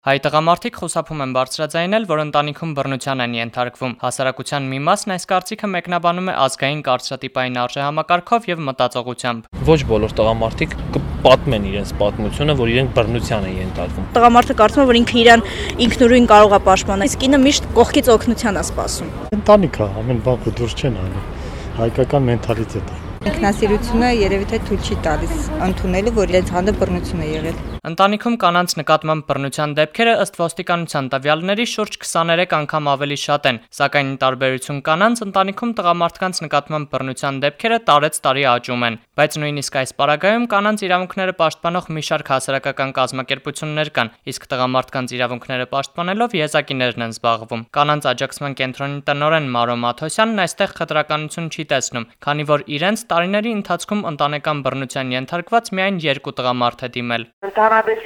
Հայ տղամարդիկ խուսափում են բարձրաձայնել, որ ընտանիքում բռնության են ենթարկվում։ Հասարակության մի մասն այս կարծիքը մեկնաբանում է ազգային կարծրատիպային արժեհամակարգով եւ մտածողությամբ։ Ոչ բոլոր տղամարդիկ կպատմեն իրենց պատմությունը, որ իրենք բռնության են ենթարկվում։ Տղամարդը կարծում է, որ ինքը իրան ինքնուրույն կարող է պաշտպանել, իսկ կինը միշտ կողքից օգնության է սպասում։ Ընտանիքը ամեն բան դուրս չեն անում։ Հայկական մենթալիտետ է։ Ինքնասիրությունը երևի թե թույլ չի տալիս ընդունելու, որ իրենց հանդեպ բռնություն է եղել։ Ընտանիքում կանանց նկատմամբ բռնության դեպքերը ըստ ոստիկանության տվյալների շուրջ 23 անգամ ավելի շատ են, սակայն ի տարբերություն կանանց, ընտանիքում տղամարդկանց նկատմամբ բռնության դեպքերը տարեցտարի աճում են, բայց նույնիսկ այս պարագայում կանանց իրավունքները պաշտպանող մի շարք հասարակական կազմակերպություններ կան, իսկ տղամարդկանց իրավունքները պաշտպանելով եզակիներն են զբաղվում։ Կանանց աջակցման կենտրոնի տնօրեն Մարո Մաթոսյանն այստեղ խտրականություն չի տեսնում, քանի որ իրենց տարիների ընթացքում ընտանեկան բռնության ենթարկված միայն 2 տղամարդ է դիմել։ Ընդհանրապես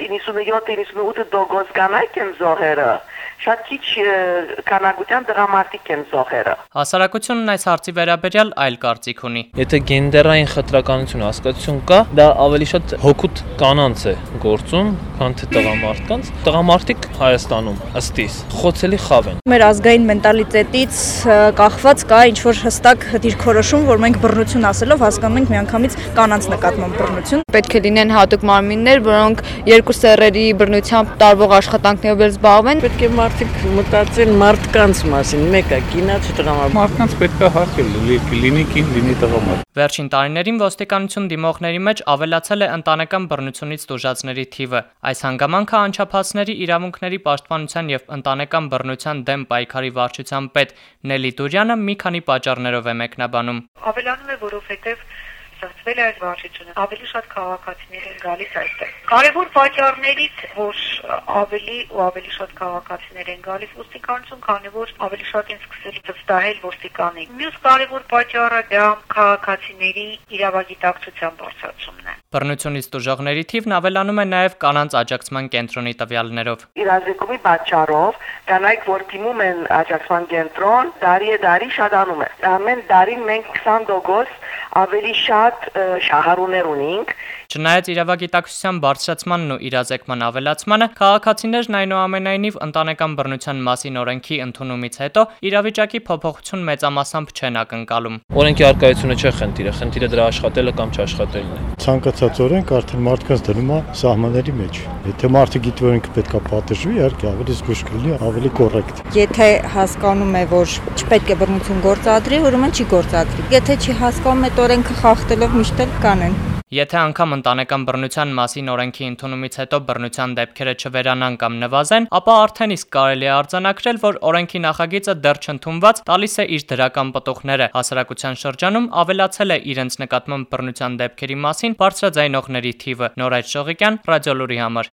97-98% կանայք են զոհերը, շատ քիչ քանակության տղամարդիկ են զոհերը։ Հասարակությունն այս հարցի վերաբերյալ այլ կարծիք ունի։ Եթե գենդերային խտրականություն հասկացություն կա, դա ավելի շատ հոգուտ կանանց է գործում, քան թե տղամարդկանց։ Տղամարդիկ Հայաստանում ըստ իս խոցելի խավ են։ Մեր ազգային մենտալիտետից կախված կա ինչ-որ հստակ դիրքորոշում, որ մենք բռնություն ասելով հասկանում ենք միանգամից կանանց նկատմամբ բռնություն։ Պետք է լինեն հատուկ մարմիններ, որոնք երկու սեռերի բռնությամբ տարվող աշխատանքներով զբաղվեն։ Պետք է մարդիկ մտածեն մարդկանց մասին, մեկը կինաց տղամարդ։ Մարդկանց պետք է հարգել, լինի կին, լինի տղամարդ։ Վերջին տարիներին ոստիկանություն դիմողների մեջ ավելացել է ընտանեկան բռնությունից տուժածների թիվը։ Այս հանգամանքը անչափահասների իրավունքների պաշտպանության եւ ընտանեկան բռնության դեմ պայքարի վարչության պետ Նելի Դուրյանը մի քանի պատճառներով է մեկնաբանում։ Ավելանում է, որովհետեւ ստացվել է այս վարչությունը, ավելի շատ քաղաքացիներ են գալիս այստեղ։ Կարևոր պատճառներից, որ ավելի ու ավելի շատ քաղաքացիներ են գալիս ոստիկանություն, քանի որ ավելի շատ են սկսել վստահել ոստիկանին։ Մյուս կարևոր պատճառը դա քաղաքացիների իրավագիտակցության բարձրացումն է։ Բռնությունից տուժողների թիվն ավելանում է նաև կանանց աջակցման կենտրոնի տվյալներով։ Իրազեկումի պատճառով կանայք, որ դիմում են աջակցման կենտրոն, տարի շատանում է։ Ամեն տարի մենք 20% ավելի շատ շահառուներ ունենք։ Չնայած իրավագիտակցության բարձրացմանն ու իրազեկման ավելացմանը, քաղաքացիներն այնուամենայնիվ ընտանեկան բռնության մասին օրենքի ընդունումից հետո իրավիճակի փոփոխություն մեծամասամբ չեն ակնկալում։ Օրենքի առկայությունը չէ խնդիրը դրա աշխատելը կամ չաշխատելն է։ Ցանկացած օրենք արդեն մարդկանց դնում է սահմանների մեջ։ Եթե մարդը գիտի, որ ինքը պետք է պատժվի, իհարկե ավելի զգուշ կլինի, ավելի կոռեկտ։ Եթե հասկանում է, որ չպետք է բռնություն գործադրի, ուրեմն չի գործադրի։ Եթե չի հասկանում, այդ օրենքը խախտելով միշտ էլ կանեն։ Եթե անգամ ընտանեկան բռնության մասին օրենքի ընդունումից հետո բռնության դեպքերը չվերանան կամ նվազեն, ապա արդեն իսկ կարելի է արձանագրել, որ օրենքի նախագիծը դեռ չընդունված տալիս է իր դրական պտուղները։ Հասարակության շրջանում ավելացել է իրենց նկատմամբ բռնության դեպքերի մասին բարձրաձայնողների թիվը։ Նորայր Շողիկյան, Ռադիոլուրի համար։